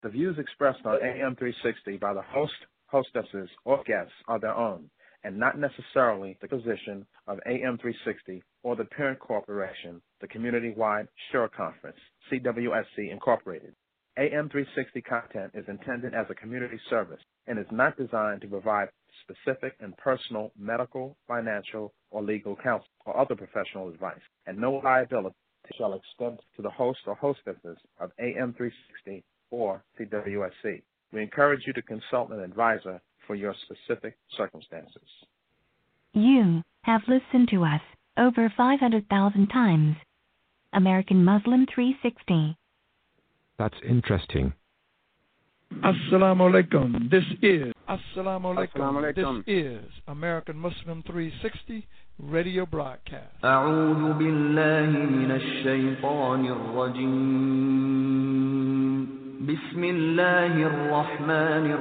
The views expressed on AM 360 by the host, hostesses, or guests are their own, and not necessarily the position of AM 360 or the parent corporation, the Community-Wide Shore Conference, CWSC Incorporated. AM 360 content is intended as a community service and is not designed to provide specific and personal medical, financial, or legal counsel or other professional advice, and no liability shall extend to the host or hostesses of AM 360 or CWSC. We encourage you to consult an advisor for your specific circumstances. You have listened to us over 500,000 times. American Muslim 360. That's interesting. Assalamu alaikum. This is This is American Muslim 360 radio broadcast. أعوذ بالله من الشيطان الرجيم. بسم الله الرحمن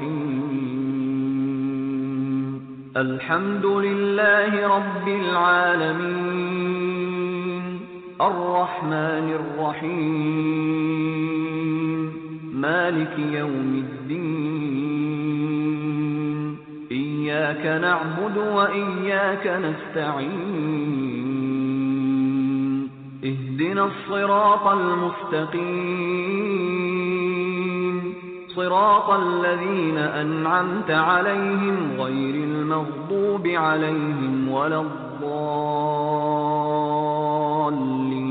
الرحيم. الحمد لله رب العالمين. الرحمن الرحيم. مالك يوم الدين. إياك نعبد وإياك نستعين. اهدنا الصراط المستقيم. صراط الذين أنعمت عليهم غير المغضوب عليهم ولا الضالين.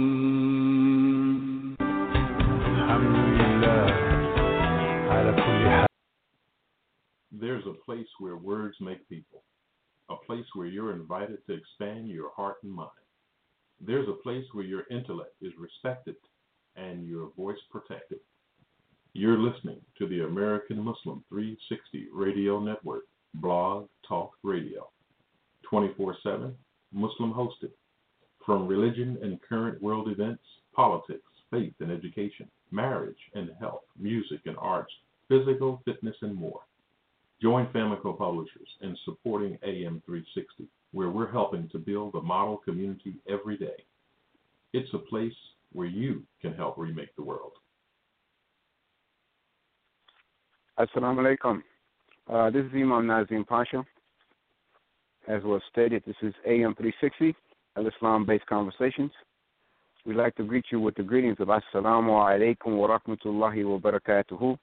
There's a place where words make people, a place where you're invited to expand your heart and mind. There's a place where your intellect is respected and your voice protected. You're listening to the American Muslim 360 Radio Network, Blog Talk Radio, 24/7, Muslim hosted. From religion and current world events, politics, faith and education, marriage and health, music and arts, physical fitness and more. Join Famico Publishers in supporting AM 360, where we're helping to build a model community every day. It's a place where you can help remake the world. Assalamu alaikum. This is Imam Nazim Pasha. As was stated, this is AM 360, Al-Islam-based conversations. We'd like to greet you with the greetings of Assalamu alaikum wa rahmatullahi wa barakatuhu.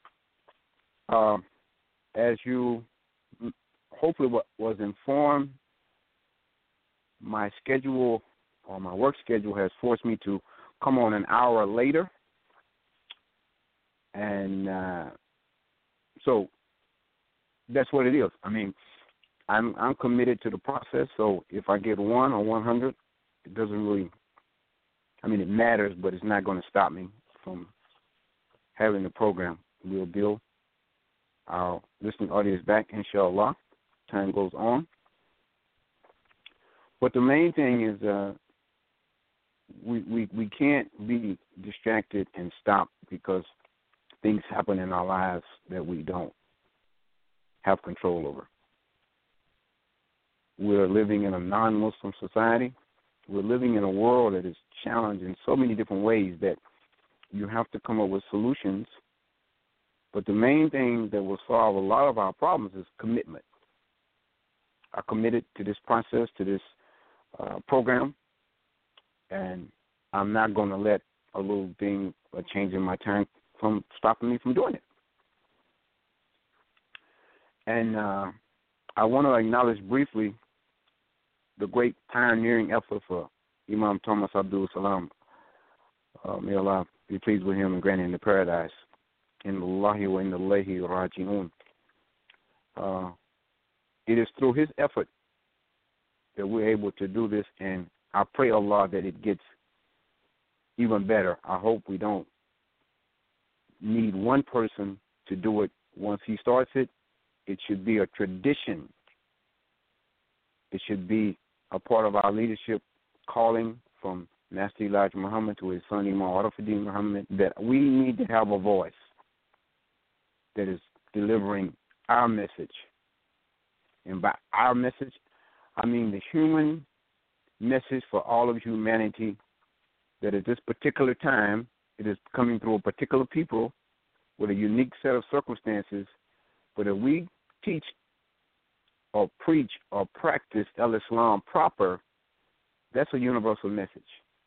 As you hopefully was informed, my schedule or my work schedule has forced me to come on an hour later. And so that's what it is. I mean, I'm committed to the process, so if I get 1 or 100, it doesn't really, I mean, it matters, but it's not going to stop me from having the program. We'll build our listening audience back, inshallah. Time goes on. But the main thing is we can't be distracted and stop because things happen in our lives that we don't have control over. We're living in a non-Muslim society. We're living in a world that is challenged in so many different ways that you have to come up with solutions. But the main thing that will solve a lot of our problems is commitment. I'm committed to this process, to this program, and I'm not going to let a little thing, a change in my time, from stopping me from doing it. And I want to acknowledge briefly the great pioneering effort for Imam Thomas Abdul Salam. May Allah be pleased with him and grant him the paradise. In Allahi wa inna Allahi raji'un. It is through his effort that we're able to do this, and I pray Allah that it gets even better. I hope we don't need one person to do it. Once he starts it, it should be a tradition. It should be a part of our leadership calling from Master Elijah Muhammad to his son Imam Arafuddin Muhammad, that we need to have a voice that is delivering our message. And by our message, I mean the human message for all of humanity, that at this particular time, it is coming through a particular people with a unique set of circumstances. But if we teach or preach or practice Islam proper, that's a universal message.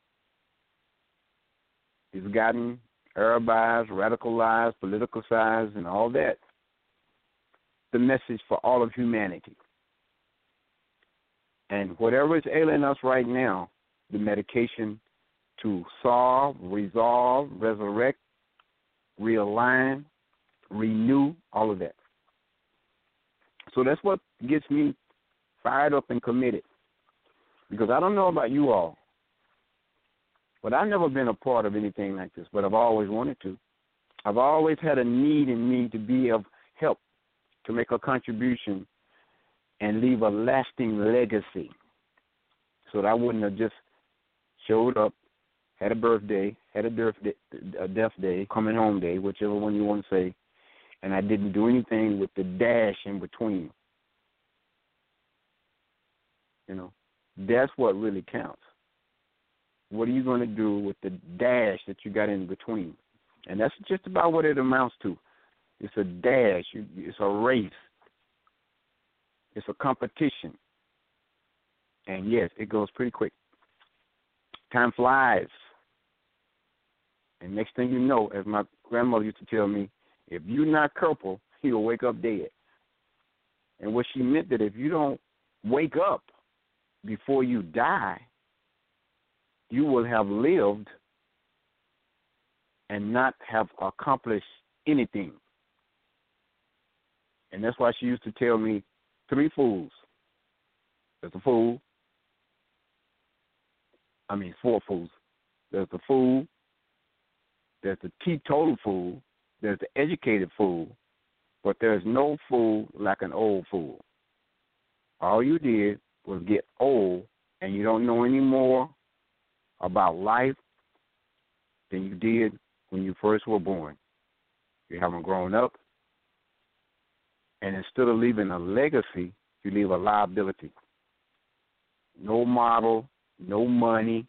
It's gotten Arabized, radicalized, politicalized, and all that. The message for all of humanity. And whatever is ailing us right now, the medication to solve, resolve, resurrect, realign, renew, all of that. So that's what gets me fired up and committed. Because I don't know about you all, but I've never been a part of anything like this, but I've always wanted to. I've always had a need in me to be of help, to make a contribution and leave a lasting legacy, so that I wouldn't have just showed up, had a birthday, had a death day, coming home day, whichever one you want to say, and I didn't do anything with the dash in between. You know, that's what really counts. What are you going to do with the dash that you got in between? And that's just about what it amounts to. It's a dash. It's a race. It's a competition. And, yes, it goes pretty quick. Time flies. And next thing you know, as my grandmother used to tell me, if you're not careful, you'll wake up dead. And what she meant that if you don't wake up before you die, you will have lived and not have accomplished anything. And that's why she used to tell me 3 fools. There's a fool. 4 fools. There's the fool. There's the teetotal fool. There's the educated fool. But there's no fool like an old fool. All you did was get old, and you don't know any more about life than you did when you first were born. You haven't grown up, and instead of leaving a legacy, you leave a liability. No model, no money,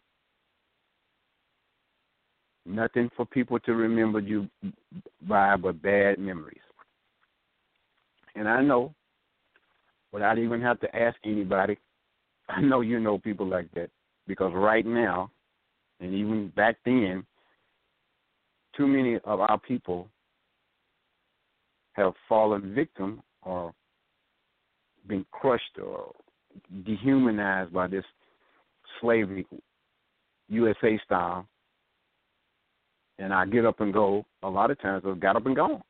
nothing for people to remember you by but bad memories. And I know, without even have to ask anybody, I know you know people like that, because right now, and even back then, too many of our people have fallen victim or been crushed or dehumanized by this slavery, USA style. And I get up and go. A lot of times I've got up and gone.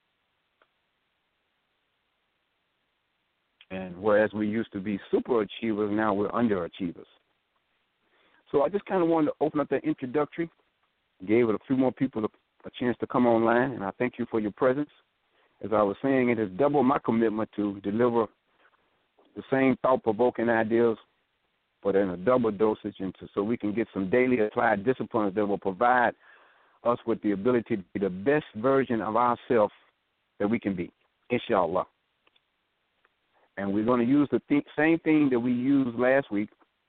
And whereas we used to be super achievers, now we're underachievers. So I just kind of wanted to open up that introductory, gave it a few more people a chance to come online, and I thank you for your presence. As I was saying, it has doubled my commitment to deliver the same thought-provoking ideas, but in a double dosage, so we can get some daily applied disciplines that will provide us with the ability to be the best version of ourselves that we can be, inshallah. And we're going to use the same thing that we used last week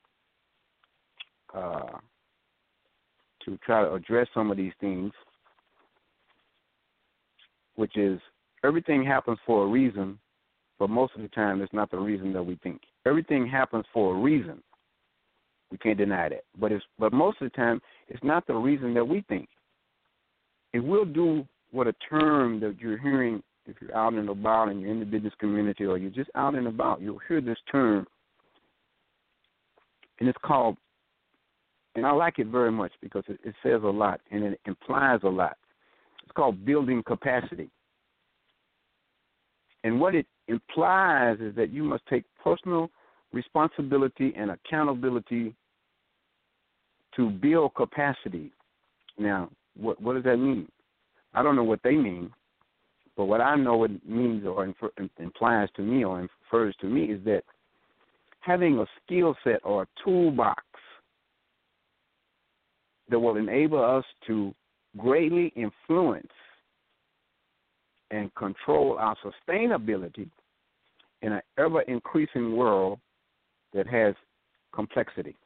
to try to address some of these things, which is everything happens for a reason, but most of the time it's not the reason that we think. Everything happens for a reason. We can't deny that. But most of the time it's not the reason that we think. It will do what a term that you're hearing if you're out and about and you're in the business community or you're just out and about. You'll hear this term, and it's called, and I like it very much because it says a lot and it implies a lot. It's called building capacity. And what it implies is that you must take personal responsibility and accountability to build capacity. Now, what does that mean? I don't know what they mean, but what I know it means or implies to me or infers to me is that having a skill set or a toolbox that will enable us to greatly influence and control our sustainability in an ever-increasing world that has complexity.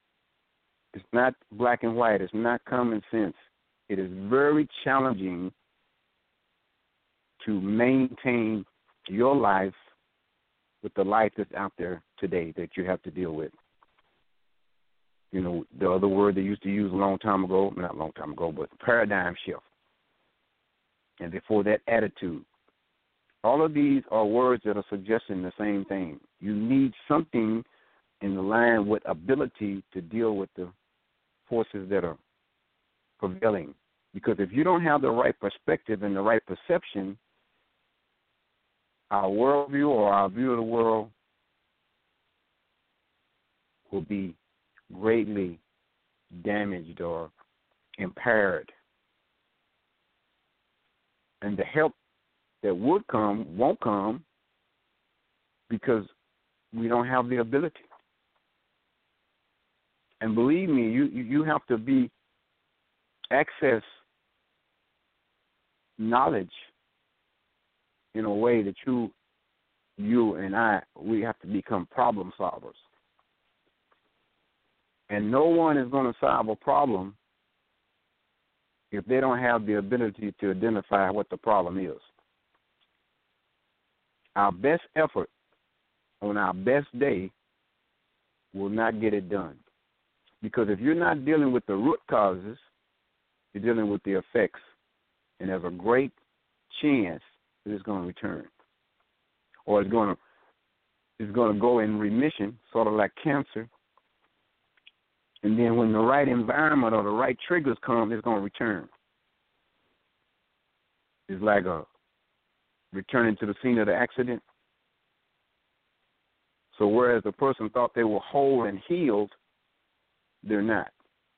It's not black and white. It's not common sense. It is very challenging to maintain your life with the life that's out there today that you have to deal with. You know, the other word they used to use a long time ago, not a long time ago, but paradigm shift. And before that, attitude. All of these are words that are suggesting the same thing. You need something in the line with ability to deal with the forces that are prevailing. Because if you don't have the right perspective and the right perception, our worldview or our view of the world will be greatly damaged or impaired. And the help that would come won't come because we don't have the ability. And believe me, you have to access knowledge in a way that you and I, we have to become problem solvers. And no one is going to solve a problem if they don't have the ability to identify what the problem is. Our best effort on our best day will not get it done. Because if you're not dealing with the root causes, you're dealing with the effects. And there's a great chance that it's going to return. Or it's going to go in remission, sort of like cancer. And then when the right environment or the right triggers come, it's going to return. It's like returning to the scene of the accident. So whereas the person thought they were whole and healed, they're not.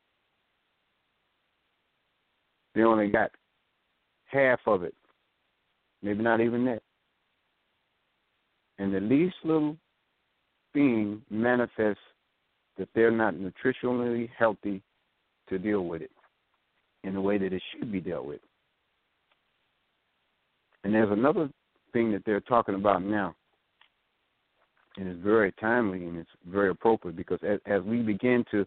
They only got half of it, maybe not even that. And the least little thing manifests that they're not nutritionally healthy to deal with it in the way that it should be dealt with. And there's another thing that they're talking about now, and it's very timely and it's very appropriate because as we begin to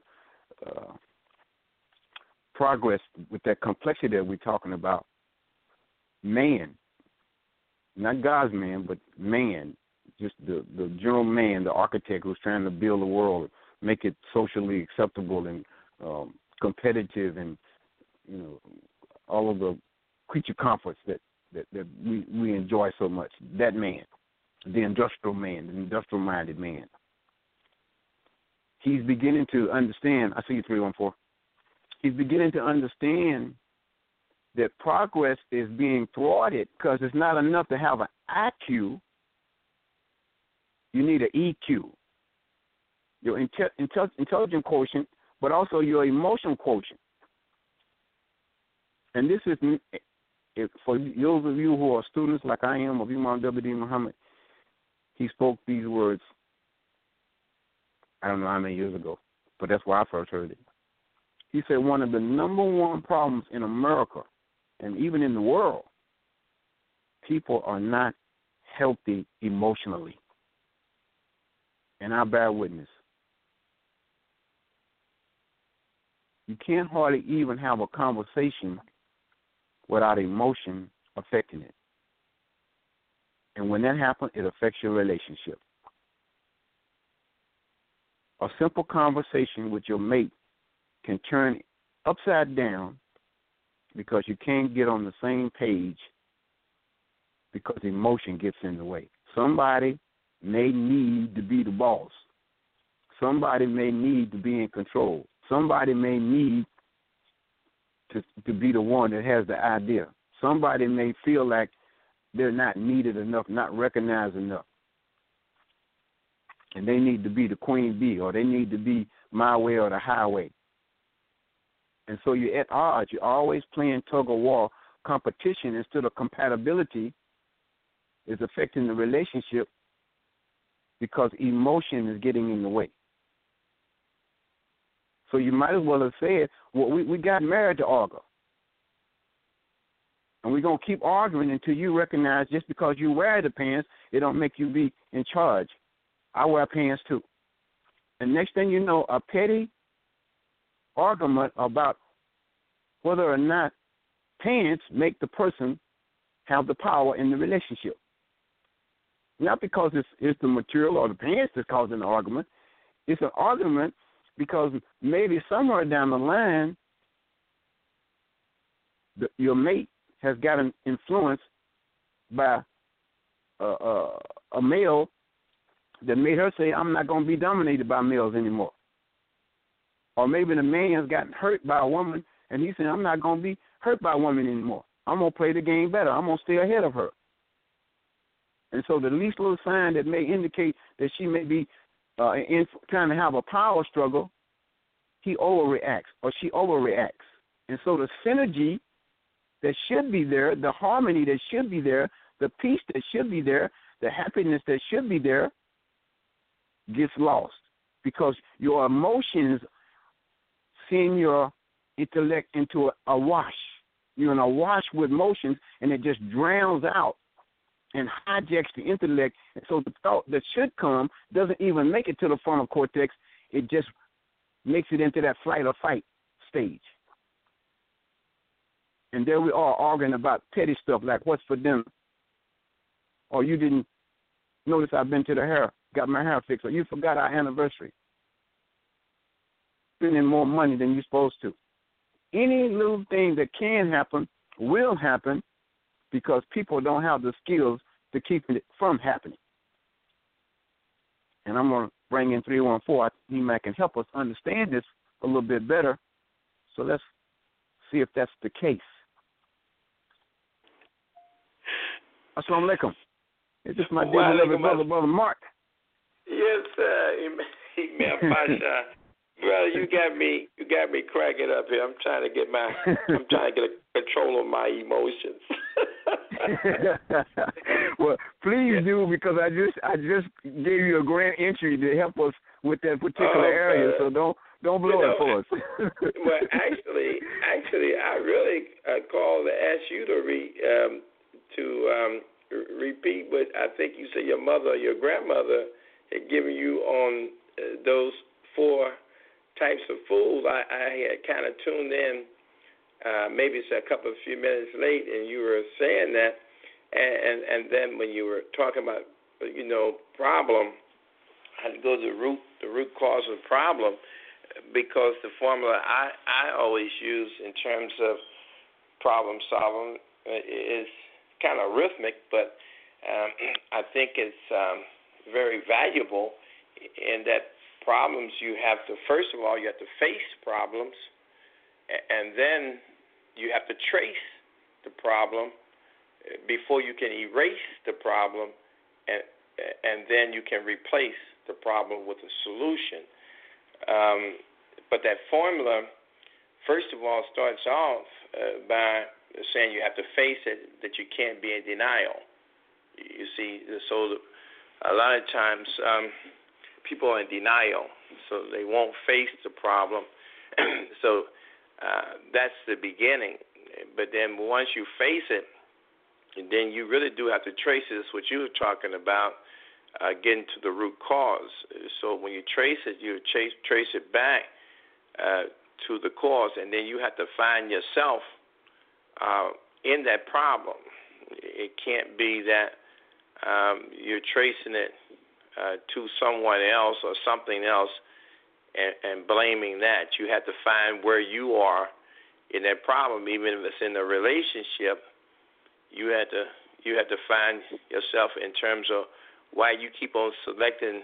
progress with that complexity that we're talking about, man, not God's man, but man, just the general man, the architect who's trying to build the world, make it socially acceptable and competitive, and all of the creature comforts that we enjoy so much. That man, the industrial man, the industrial-minded man, he's beginning to understand. I see you, 314. He's beginning to understand that progress is being thwarted because it's not enough to have an IQ. You need an EQ, your intelligent quotient, but also your emotional quotient. And this is, for those of you who are students like I am of Imam W.D. Muhammad, he spoke these words, I don't know how many years ago, but that's where I first heard it. He said one of the number one problems in America and even in the world, people are not healthy emotionally. And I bear witness. You can't hardly even have a conversation without emotion affecting it. And when that happens, it affects your relationship. A simple conversation with your mate can turn upside down because you can't get on the same page because emotion gets in the way. Somebody may need to be the boss. Somebody may need to be in control. Somebody may need to be the one that has the idea. Somebody may feel like they're not needed enough, not recognized enough. And they need to be the queen bee, or they need to be my way or the highway. And so you're at odds. You're always playing tug-of-war. Competition instead of compatibility is affecting the relationship because emotion is getting in the way. So you might as well have said, well, we got married to argue. And we're going to keep arguing until you recognize just because you wear the pants, it don't make you be in charge. I wear pants too. And next thing you know, a petty argument about whether or not pants make the person have the power in the relationship. Not because it's the material or the parents that's causing the argument. It's an argument because maybe somewhere down the line, your mate has gotten influenced by a male that made her say, I'm not going to be dominated by males anymore. Or maybe the man has gotten hurt by a woman, and he's saying, I'm not going to be hurt by a woman anymore. I'm going to play the game better. I'm going to stay ahead of her. And so the least little sign that may indicate that she may be trying to have a power struggle, he overreacts or she overreacts. And so the synergy that should be there, the harmony that should be there, the peace that should be there, the happiness that should be there gets lost because your emotions send your intellect into a wash. You're in a wash with emotions, and it just drowns out and hijacks the intellect. And so the thought that should come doesn't even make it to the frontal cortex. It just makes it into that flight or fight stage. And there we are arguing about petty stuff like what's for dinner. Or you didn't notice I've been to the hair, got my hair fixed, or you forgot our anniversary. Spending more money than you're supposed to. Any little thing that can happen will happen because people don't have the skills to keep it from happening. And I'm going to bring in 314. I think he might can help us understand this a little bit better. So let's see if that's the case. Assalamu alaikum. Is this my dear beloved brother Mark? Yes, Imam Pasha. Brother, you got me cracking up here. I'm trying to get control of my emotions. Well, please do, because I just gave you a grand entry to help us with that particular area. So don't blow it for us. Well, actually, I really called to ask you to repeat what I think you said your mother or your grandmother had given you on those 4 types of foods. I had kind of tuned in, maybe it's a few minutes late, and you were saying that, and then when you were talking about, problem, I had to go to the root cause of the problem, because the formula I always use in terms of problem solving is kind of rhythmic, but I think it's very valuable in that problems you have to, first of all, you have to face problems, and then you have to trace the problem before you can erase the problem, and then you can replace the problem with a solution. But that formula, first of all, starts off by saying you have to face it, that you can't be in denial. You see, so a lot of times people are in denial, so they won't face the problem. So that's the beginning. But then once you face it, then you really do have to trace it. That's what you were talking about, getting to the root cause. So when you trace it, you trace it back to the cause, and then you have to find yourself in that problem. It can't be that you're tracing it to someone else or something else and blaming that. You have to find where you are in that problem. Even if it's in a relationship, you have to find yourself in terms of why you keep on selecting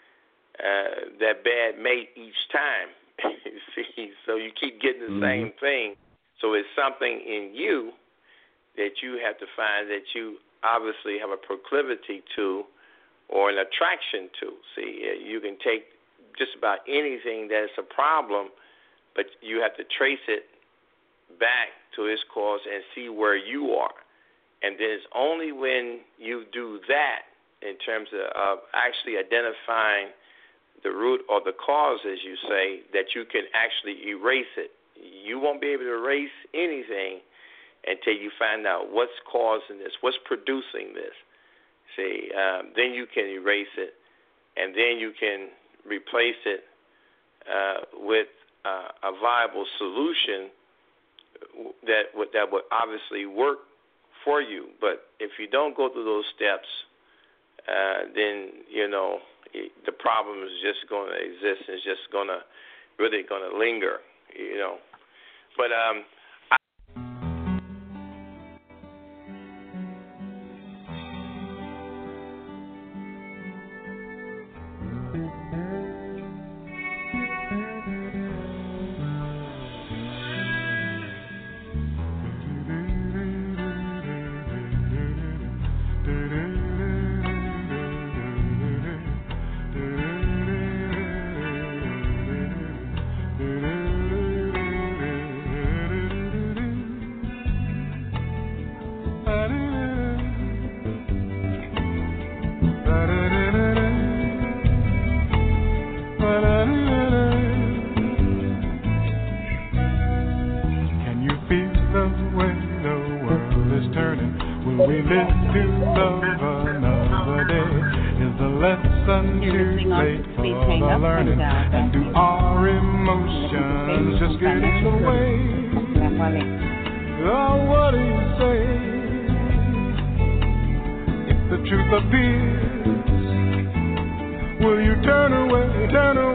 that bad mate each time. You see, so you keep getting the same thing. So it's something in you that you have to find that you obviously have a proclivity to or an attraction to. See, you can take just about anything that is a problem, but you have to trace it back to its cause and see where you are. And then it's only when you do that, in terms of actually identifying the root or the cause, as you say, that you can actually erase it. You won't be able to erase anything until you find out what's causing this, what's producing this. See, then you can erase it, and then you can replace it with a viable solution that would obviously work for you. But if you don't go through those steps, then, the problem is just going to exist. It's just really going to linger, But Will you turn away,